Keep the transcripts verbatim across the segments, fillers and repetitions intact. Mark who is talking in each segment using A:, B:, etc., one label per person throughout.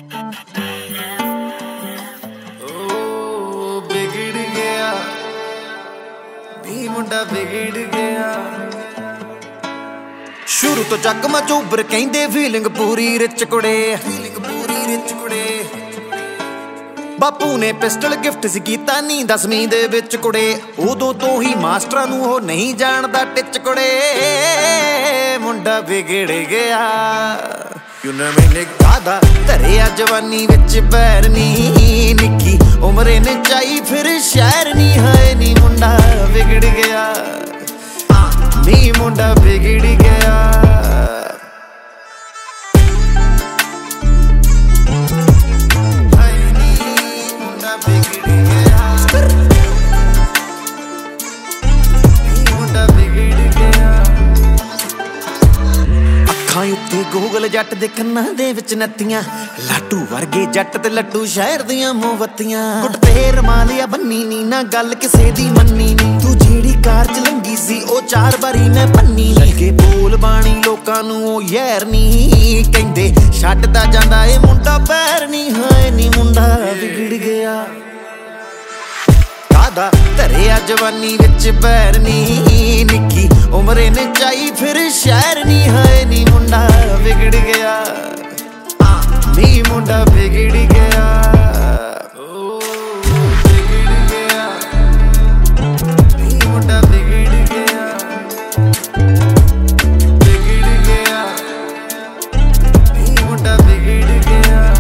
A: बिगड़ गया नी मुंडा बिगड़ गया। शुरू तो जग मचूबर कहंदे फीलिंग पूरी रिच कुड़े, फीलिंग पूरी रिच कुड़े। बापू ने पिस्टल गिफ्ट सी कीता नी दसवीं दे विच कुड़े, उदों तो ही मास्टरां नूं हो नहीं जानदा टिच कुड़े। मुंडा बिगड़ गया मैंने कादा धरिया जवानी विच पैर नी, निक्की उमरे ने चाई फिर शहर नी है नी। मुंडा बिगड़ गया नी मुंडा बिगड़ गया। ਅੱਖਾਂ ਉੱਤੇ ਗੂਗਲ ਜੱਟ ਦੇ ਕੰਨਾਂ ਦੇ ਵਿੱਚ ਨੱਤੀਆਂ, ਲਾਟੂ ਵਰਗੇ ਜੱਟ ਤੇ ਲੱਟੂ ਸ਼ਹਿਰ ਦੀਆਂ ਮੋਮਬੱਤੀਆਂ। ਗੁੱਟ ਤੇ ਰਮਾਲਿਆ ਬੰਨੀ ਨੀ ਨਾ ਗੱਲ ਕਿਸੇ ਦੀ ਮੰਨੀ ਨੀ, ਤੂੰ ਜਿਹੜੀ ਕਾਰ ਚ ਲੰਗੀ ਸੀ ਉਹ ਚਾਰ ਵਾਰੀ ਮੈਂ ਪੰਨੀ ਨੀ। ਕੇ ਬੋਲ ਬਾਣੀ ਲੋਕਾਂ ਨੂੰ ਉਹ ਯਾਰ ਨੀ ਕਹਿੰਦੇ, ਛੱਡਦਾ ਜਾਂਦਾ ਏ ਮੁੰਡਾ ਪੈਰ ਨੀ ਹੈ ਨੀ। ਮੁੰਡਾ ਵਿਗੜ ਗਿਆ ਕਾਦਾ ਧਰਿਆ ਜਵਾਨੀ ਵਿੱਚ ਪੈਰ ਨੀ, ਨਿੱਕੀ ਉਮਰੇ ਨੇ ਚਾਈ ਫਿਰ ਸ਼ਹਿਰ ਨੀ ਹੈ ਨੀ। ਮੁੰਡਾ ਵਿਗੜ ਗਿਆ ਨੀ ਮੁੰਡਾ ਵਿਗੜ ਗਿਆ। ਓ ਵਿਗੜ ਗਿਆ ਨੀ ਮੁੰਡਾ ਵਿਗੜ ਗਿਆ, ਵਿਗੜ ਗਿਆ ਨੀ ਮੁੰਡਾ ਵਿਗੜ ਗਿਆ।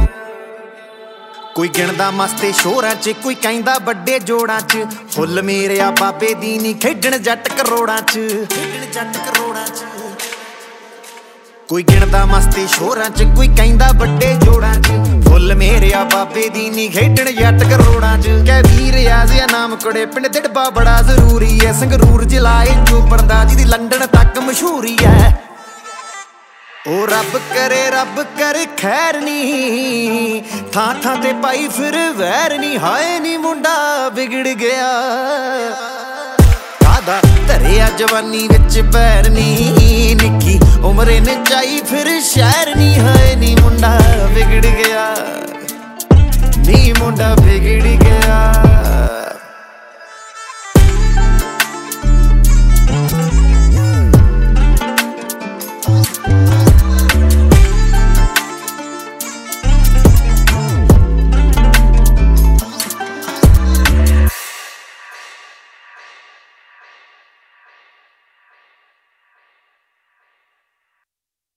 A: ਕੋਈ ਗਿਣਦਾ ਮਸਤੇ ਸ਼ੋਰਾਂ ਚ, ਕੋਈ ਕਹਿੰਦਾ ਵੱਡੇ ਜੋੜਾਂ ਚ, ਫੁੱਲ ਮੇਰਿਆ ਬਾਬੇ ਦੀ ਨੀ ਖੇਡਣ ਜੱਟ ਕਰੋੜਾਂ ਚ, ਖੇਡਣ ਜੱਟ ਕਰੋੜਾਂ ਚ। ਕੋਈ ਗਿਣਦਾ ਮਸਤੇ ਸ਼ੋਰਾਂ ਚ, ਕੋਈ ਕਹਿੰਦਾ ਵੱਡੇ ਜੋੜਾਂ ਚ, ਫੁੱਲ ਮੇਰਿਆ ਬਾਬੇ ਦੀ ਨੀ ਖੇਡਣ ਜੱਟ ਕਰੋੜਾਂ ਚ। ਕਹਿ ਵੀਰ ਆਜ਼ਿਆ ਨਾਮ ਕੁੜੇ ਪਿੰਡ ਦਿੜਬਾ ਬੜਾ ਜ਼ਰੂਰੀ ਐ, ਸੰਗਰੂਰ ਜਿਲਾਏ ਚੋਪੜ ਦਾ ਜਿਹਦੀ ਲੰਡਨ ਤੱਕ ਮਸ਼ਹੂਰੀ ਐ। ਉਹ ਰੱਬ ਕਰੇ ਰੱਬ ਕਰੇ ਖੈਰ ਨੀ, ਥਾਂ ਥਾਂ ਤੇ ਪਾਈ ਫਿਰ ਵੈਰ ਨੀ ਹਾਏ ਨੀ। ਮੁੰਡਾ ਵਿਗੜ ਗਿਆ ਕਾਦਾ ਧਰਿਆ ਜਵਾਨੀ ਵਿੱਚ ਪੈਰ ਨੀ, ਨਿੱਕੀ ਉਮਰੇ ਨੇ ਚਾਈ ਫਿਰ ਸ਼ਹਿਰ